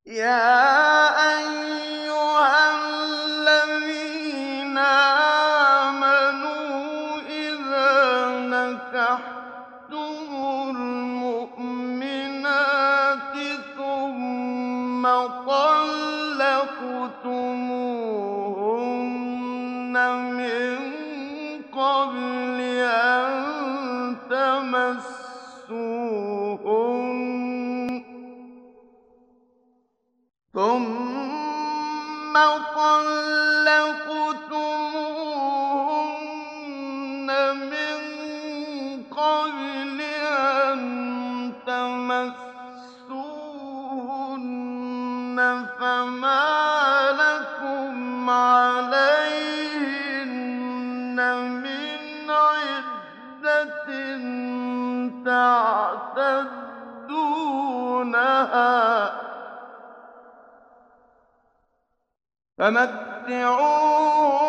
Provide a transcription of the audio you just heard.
يا أيها الذين آمنوا إذا نكحتم المؤمنات ثم طلقتموهن من قبل أن تمسوهن فما لكم عليهن من عدة تعتدونها فمتعوهن